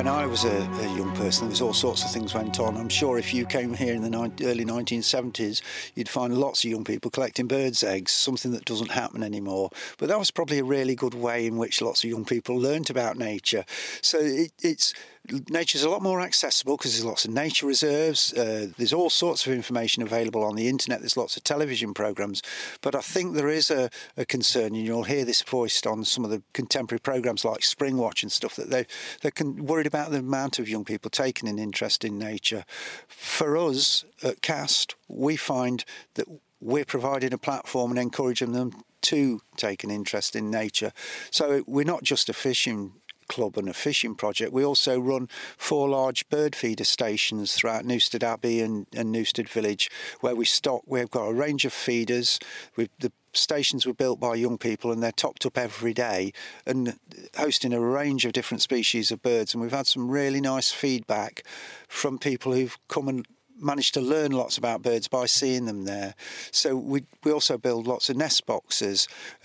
I was a young person, there was all sorts of things went on. I'm sure if you came here in the early 1970s, you'd find lots of young people collecting birds' eggs, something that doesn't happen anymore. But that was probably a really good way in which lots of young people learnt about nature. So nature's a lot more accessible because there's lots of nature reserves. There's all sorts of information available on the internet. There's lots of television programmes. But I think there is a concern, and you'll hear this voiced on some of the contemporary programmes like Springwatch and stuff, that they're worried about the amount of young people taking an interest in nature. For us at CAST, we find that we're providing a platform and encouraging them to take an interest in nature. So we're not just a fishing club and a fishing project. We also run 4 large bird feeder stations throughout Newstead Abbey and Newstead Village, where we've got a range of feeders. The stations were built by young people and they're topped up every day and hosting a range of different species of birds. And we've had some really nice feedback from people who've come and managed to learn lots about birds by seeing them there. So we also build lots of nest boxes.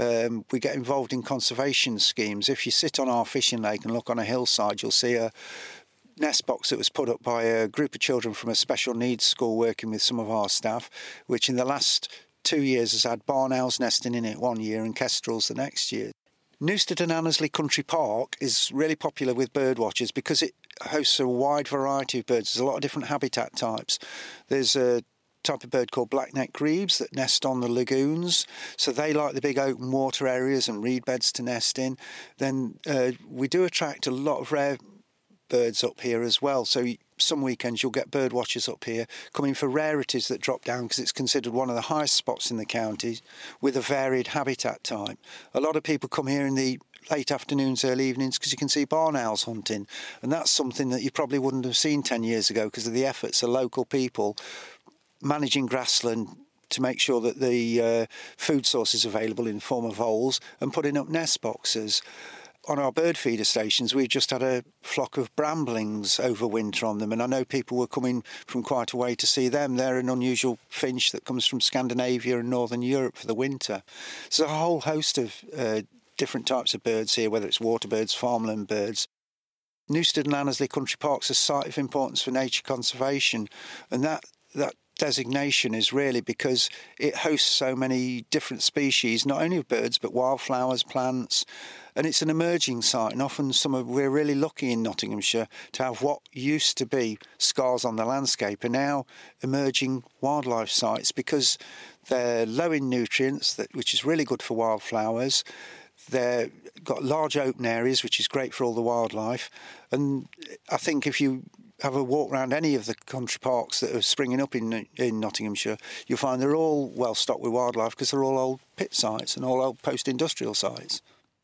We get involved in conservation schemes. If you sit on our fishing lake and look on a hillside, you'll see a nest box that was put up by a group of children from a special needs school working with some of our staff, which in the last 2 years has had barn owls nesting in it one year and kestrels the next year. Newstead and Annesley Country Park is really popular with bird watchers because it hosts a wide variety of birds. There's a lot of different habitat types. There's a type of bird called black-necked grebes that nest on the lagoons, so they like the big open water areas and reed beds to nest in. Then we do attract a lot of rare birds up here as well, so some weekends you'll get bird watchers up here coming for rarities that drop down because it's considered one of the highest spots in the county with a varied habitat type. A lot of people come here in the late afternoons, early evenings, because you can see barn owls hunting, and that's something that you probably wouldn't have seen 10 years ago because of the efforts of local people managing grassland to make sure that the food source is available in the form of voles and putting up nest boxes. On our bird feeder stations, we've just had a flock of bramblings overwinter on them, and I know people were coming from quite a way to see them. They're an unusual finch that comes from Scandinavia and Northern Europe for the winter. There's a whole host of different types of birds here, whether it's water birds, farmland birds. Newstead and Annesley Country Park's a site of importance for nature conservation, and that designation is really because it hosts so many different species, not only of birds but wildflowers, plants, and it's an emerging site. And often we're really lucky in Nottinghamshire to have what used to be scars on the landscape are now emerging wildlife sites because they're low in nutrients, which is really good for wildflowers. They've got large open areas, which is great for all the wildlife. And I think if you have a walk around any of the country parks that are springing up in Nottinghamshire, you'll find they're all well stocked with wildlife because they're all old pit sites and all old post-industrial sites.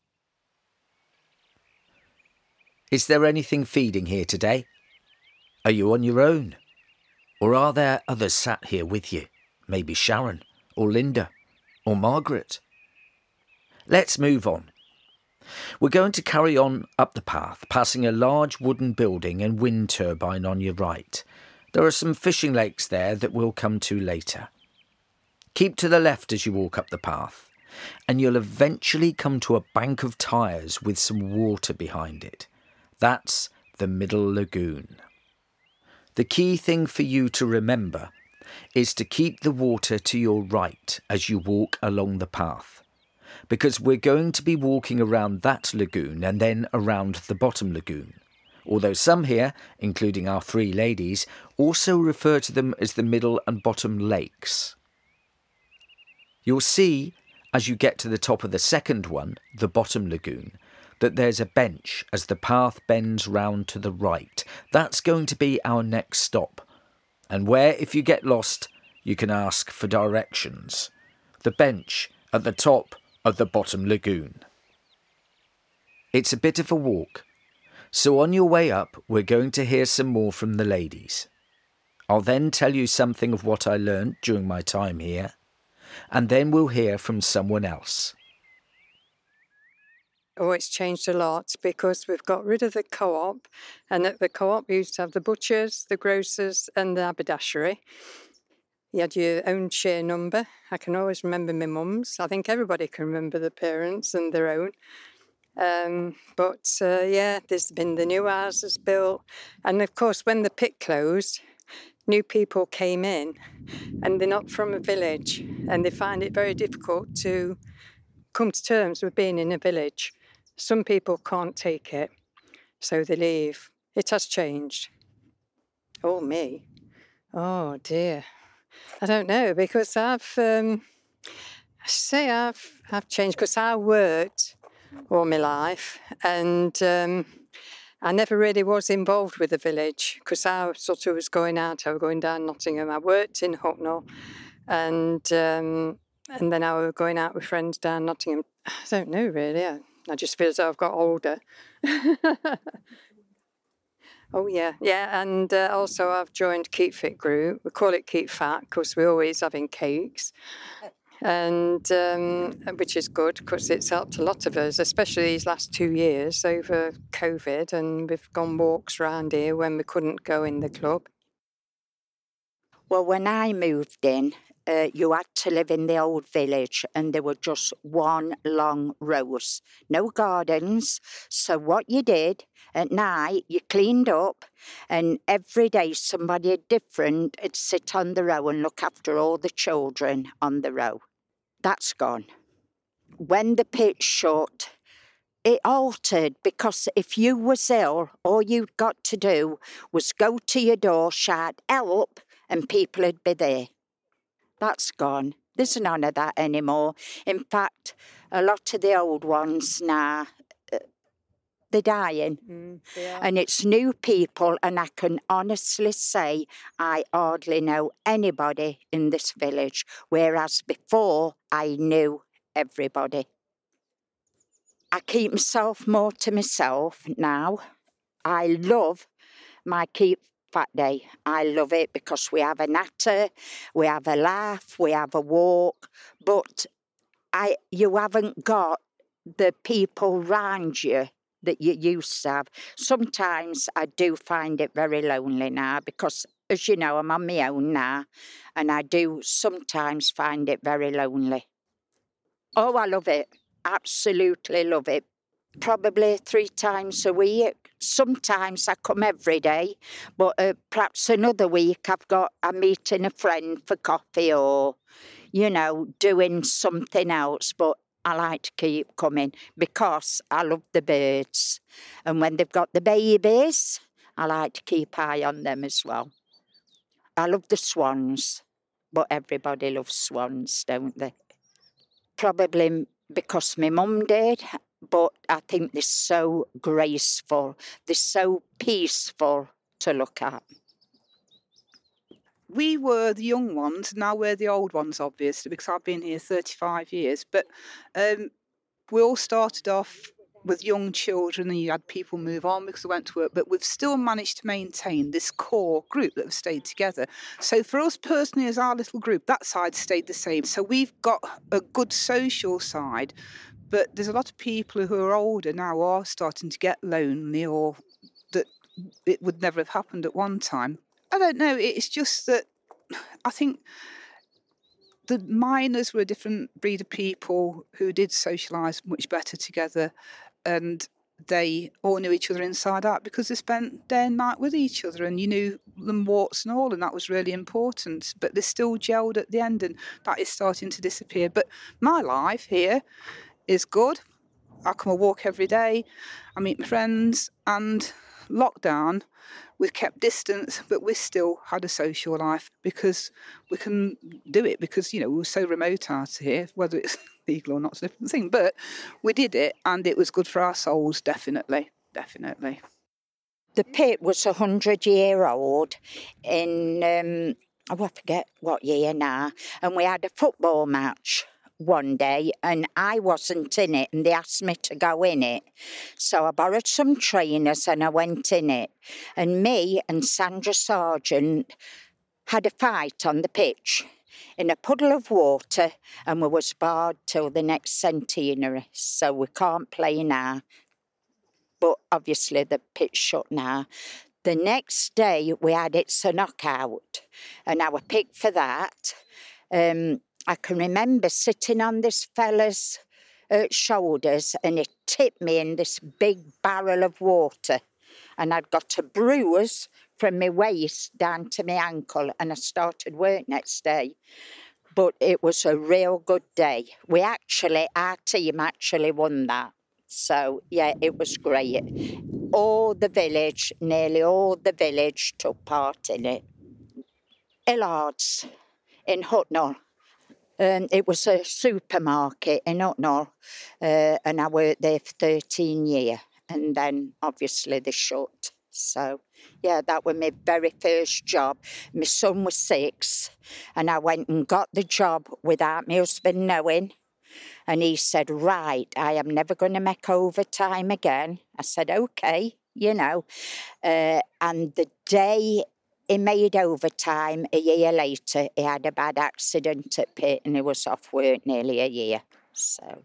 Is there anything feeding here today? Are you on your own? Or are there others sat here with you? Maybe Sharon, or Linda, or Margaret? Let's move on. We're going to carry on up the path, passing a large wooden building and wind turbine on your right. There are some fishing lakes there that we'll come to later. Keep to the left as you walk up the path, and you'll eventually come to a bank of tyres with some water behind it. That's the Middle Lagoon. The key thing for you to remember is to keep the water to your right as you walk along the path, because we're going to be walking around that lagoon and then around the bottom lagoon, although some here, including our 3 ladies, also refer to them as the middle and bottom lakes. You'll see, as you get to the top of the second one, the bottom lagoon, that there's a bench as the path bends round to the right. That's going to be our next stop, and where, if you get lost, you can ask for directions. The bench at the top of the bottom lagoon. It's a bit of a walk, so on your way up we're going to hear some more from the ladies. I'll then tell you something of what I learned during my time here, and then we'll hear from someone else. Oh, it's changed a lot because we've got rid of the co-op, and at the co-op you used to have the butchers, the grocers and the haberdashery. You had your own share number. I can always remember my mum's. I think everybody can remember their parents and their own. Yeah, there's been the new houses built. And of course, when the pit closed, new people came in and they're not from a village and they find it very difficult to come to terms with being in a village. Some people can't take it, so they leave. It has changed. Oh, me. Oh, dear. I don't know, because I've changed, because I worked all my life and I never really was involved with the village because I sort of was going out. I was going down Nottingham. I worked in Hucknall and then I was going out with friends down Nottingham. I don't know, really. I just feel as though I've got older. Oh, yeah. Yeah, and also I've joined Keep Fit group. We call it Keep Fat because we're always having cakes. And which is good because it's helped a lot of us, especially these last 2 years over COVID, and we've gone walks around here when we couldn't go in the club. Well, when I moved in, you had to live in the old village and there were just one long rows, no gardens. So what you did at night, you cleaned up and every day somebody different would sit on the row and look after all the children on the row. That's gone. When the pit shut, it altered because if you was ill, all you'd got to do was go to your door, shout, "Help," and people would be there. That's gone. There's none of that anymore. In fact, a lot of the old ones now, they're dying. And it's new people, and I can honestly say I hardly know anybody in this village, whereas before I knew everybody. I keep myself more to myself now. I love my Keep Fat Day. I love it because we have a natter, we have a laugh, we have a walk, but you haven't got the people round you that you used to have. Sometimes I do find it very lonely now because, as you know, I'm on my own now, and I do sometimes find it very lonely. Oh, I love it. Absolutely love it. Probably 3 times a week. Sometimes I come every day, but perhaps another week I'm meeting a friend for coffee or, doing something else. But I like to keep coming because I love the birds. And when they've got the babies, I like to keep eye on them as well. I love the swans, but everybody loves swans, don't they? Probably because my mum did, but I think they're so graceful, they're so peaceful to look at. We were the young ones, now we're the old ones, obviously, because I've been here 35 years. But we all started off with young children and you had people move on because they went to work, but we've still managed to maintain this core group that have stayed together. So for us personally, as our little group, that side stayed the same. So we've got a good social side, but there's a lot of people who are older now are starting to get lonely, or that it would never have happened at one time. I don't know, it's just that I think the miners were a different breed of people who did socialise much better together, and they all knew each other inside out because they spent day and night with each other and you knew them warts and all, and that was really important. But they still gelled at the end, and that is starting to disappear. But my life here is good. I come and walk every day, I meet my friends, and lockdown, we kept distance, but we still had a social life because we can do it because, we were so remote out here, whether it's legal or not, it's a different thing. But we did it and it was good for our souls, definitely. The pit was 100-year-old in, I forget what year now, and we had a football match one day and I wasn't in it and they asked me to go in it. So I borrowed some trainers and I went in it. And me and Sandra Sargent had a fight on the pitch in a puddle of water, and we was barred till the next centenary. So we can't play now. But obviously the pit's shut now. The next day we had It's a Knockout and I was picked for that. I can remember sitting on this fella's shoulders and it tipped me in this big barrel of water. And I'd got a bruise from my waist down to my ankle, and I started work next day. But it was a real good day. Our team actually won that. So, yeah, it was great. Nearly all the village took part in it. Illards in Hucknall. It was a supermarket in Hucknall, and I worked there for 13 years. And then, obviously, they shut. So, yeah, that was my very first job. My son was 6, and I went and got the job without my husband knowing. And he said, right, I am never going to make overtime again. I said, OK, you know. And the day he made overtime, a year later, he had a bad accident at pit and he was off work nearly a year. So...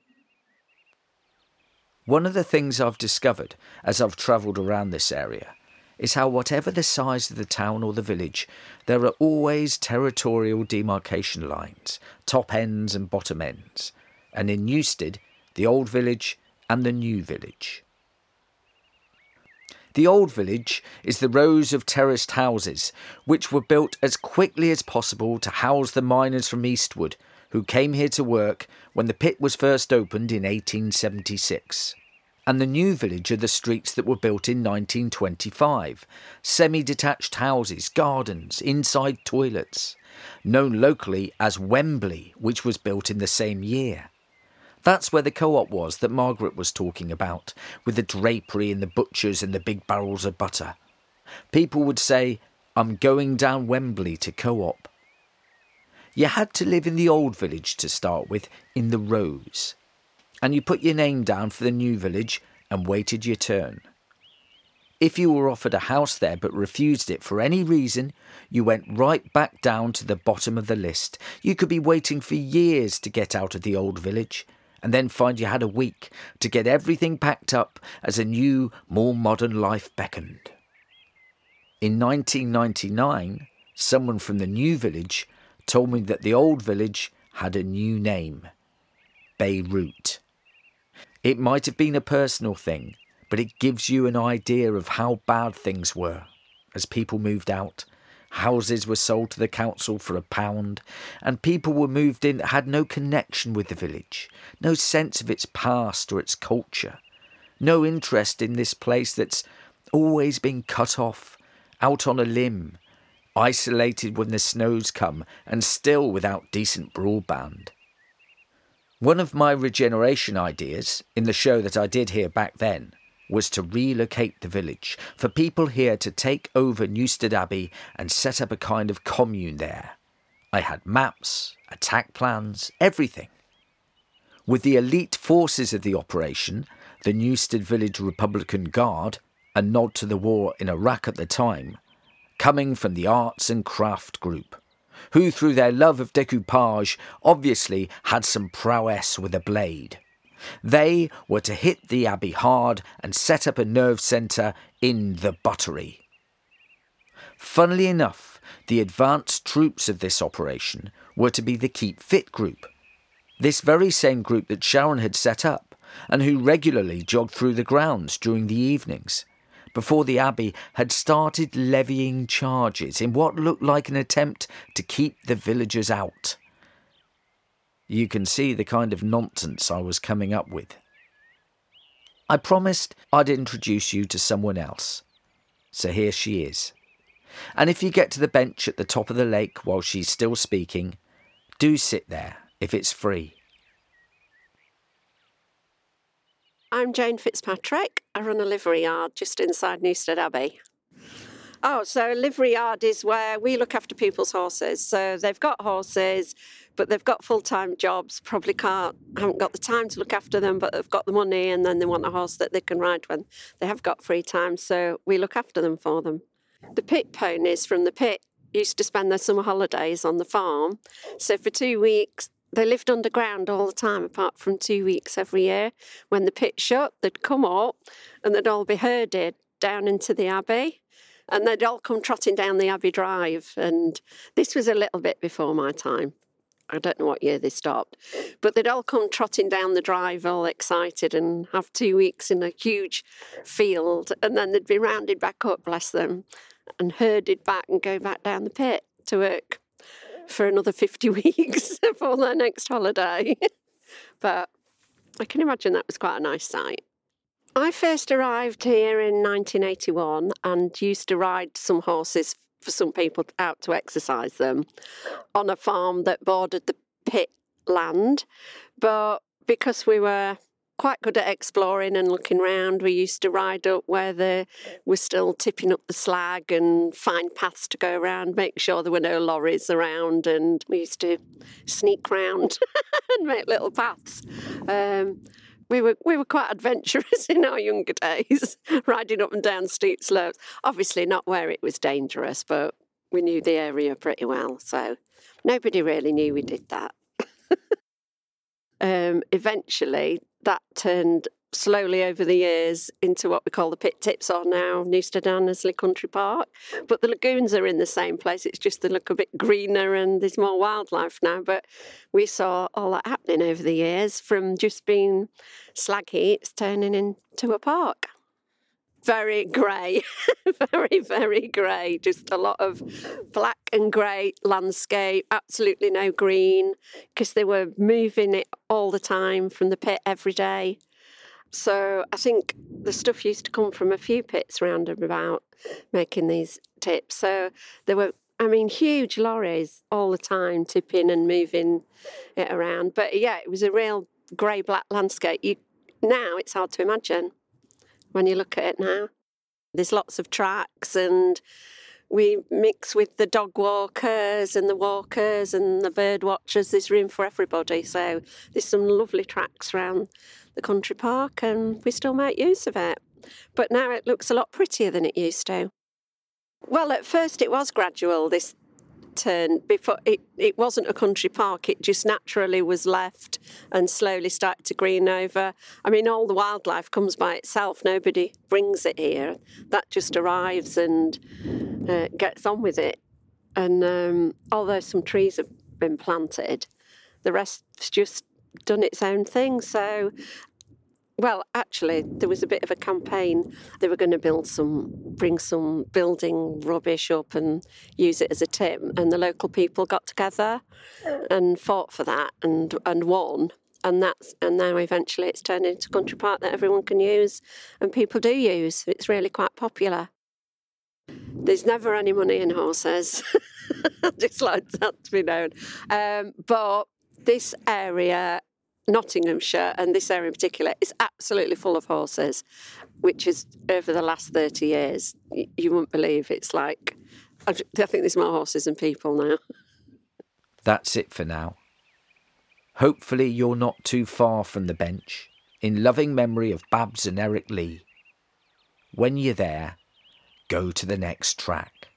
One of the things I've discovered as I've travelled around this area is how whatever the size of the town or the village, there are always territorial demarcation lines, top ends and bottom ends, and in Newstead, the old village and the new village. The old village is the rows of terraced houses which were built as quickly as possible to house the miners from Eastwood who came here to work when the pit was first opened in 1876. And the new village are the streets that were built in 1925, semi-detached houses, gardens, inside toilets, known locally as Wembley, which was built in the same year. That's where the co-op was that Margaret was talking about, with the drapery and the butchers and the big barrels of butter. People would say, I'm going down Wembley to co-op. You had to live in the old village to start with, in the rows. And you put your name down for the new village and waited your turn. If you were offered a house there but refused it for any reason, you went right back down to the bottom of the list. You could be waiting for years to get out of the old village, and then find you had a week to get everything packed up as a new, more modern life beckoned. In 1999, someone from the new village told me that the old village had a new name, Beirut. It might have been a personal thing, but it gives you an idea of how bad things were. As people moved out, houses were sold to the council for £1, and people were moved in that had no connection with the village, no sense of its past or its culture, no interest in this place that's always been cut off, out on a limb, isolated when the snows come, and still without decent broadband. One of my regeneration ideas, in the show that I did here back then, was to relocate the village, for people here to take over Newstead Abbey and set up a kind of commune there. I had maps, attack plans, everything. With the elite forces of the operation, the Newstead Village Republican Guard, a nod to the war in Iraq at the time, coming from the Arts and Craft Group, who through their love of decoupage obviously had some prowess with a blade. They were to hit the abbey hard and set up a nerve centre in the buttery. Funnily enough, the advanced troops of this operation were to be the Keep Fit group, this very same group that Sharon had set up and who regularly jogged through the grounds during the evenings, before the abbey had started levying charges in what looked like an attempt to keep the villagers out. You can see the kind of nonsense I was coming up with. I promised I'd introduce you to someone else, so here she is. And if you get to the bench at the top of the lake while she's still speaking, do sit there if it's free. I'm Jane Fitzpatrick. I run a livery yard just inside Newstead Abbey. Oh, so livery yard is where we look after people's horses. So they've got horses, but they've got full-time jobs, haven't got the time to look after them, but they've got the money and then they want a horse that they can ride when they have got free time. So we look after them for them. The pit ponies from the pit used to spend their summer holidays on the farm. So for 2 weeks, they lived underground all the time, apart from 2 weeks every year. When the pit shut, they'd come up and they'd all be herded down into the abbey. And they'd all come trotting down the Abbey Drive. And this was a little bit before my time. I don't know what year they stopped, but they'd all come trotting down the drive all excited and have 2 weeks in a huge field, and then they'd be rounded back up, bless them, and herded back and go back down the pit to work for another 50 weeks for their next holiday. But I can imagine that was quite a nice sight. I first arrived here in 1981 and used to ride some horses for some people out to exercise them on a farm that bordered the pit land. But because we were quite good at exploring and looking around, we used to ride up where they were still tipping up the slag and find paths to go around, make sure there were no lorries around, and we used to sneak round and make little paths. We were quite adventurous in our younger days, riding up and down steep slopes. Obviously not where it was dangerous, but we knew the area pretty well, so nobody really knew we did that. Eventually, that turned slowly over the years into what we call the Pit Tips, or now Newstead Annesley Country Park. But the lagoons are in the same place, it's just they look a bit greener and there's more wildlife now. But we saw all that happening over the years, from just being slag heaps turning into a park. Very grey, very, very grey. Just a lot of black and grey landscape, absolutely no green, because they were moving it all the time from the pit every day. So I think the stuff used to come from a few pits round and about making these tips. So there were, huge lorries all the time tipping and moving it around. But yeah, it was a real grey-black landscape. Now it's hard to imagine when you look at it now. There's lots of tracks, and we mix with the dog walkers and the bird watchers. There's room for everybody. So there's some lovely tracks around the country park, and we still make use of it. But now it looks a lot prettier than it used to. Well, at first it was gradual, this turn. Before it wasn't a country park, it just naturally was left and slowly started to green over. All the wildlife comes by itself, nobody brings it here. That just arrives and gets on with it. And although some trees have been planted, the rest's just done its own thing. So, well, actually, there was a bit of a campaign. They were going to bring some building rubbish up and use it as a tip. And the local people got together and fought for that and won. And now eventually it's turned into a country park that everyone can use and people do use. It's really quite popular. There's never any money in horses. I'd just like that to be known. But this area, Nottinghamshire, and this area in particular, is absolutely full of horses, which is over the last 30 years. You wouldn't believe it's like, I think there's more horses than people now. That's it for now. Hopefully you're not too far from the bench, in loving memory of Babs and Eric Lee. When you're there, go to the next track.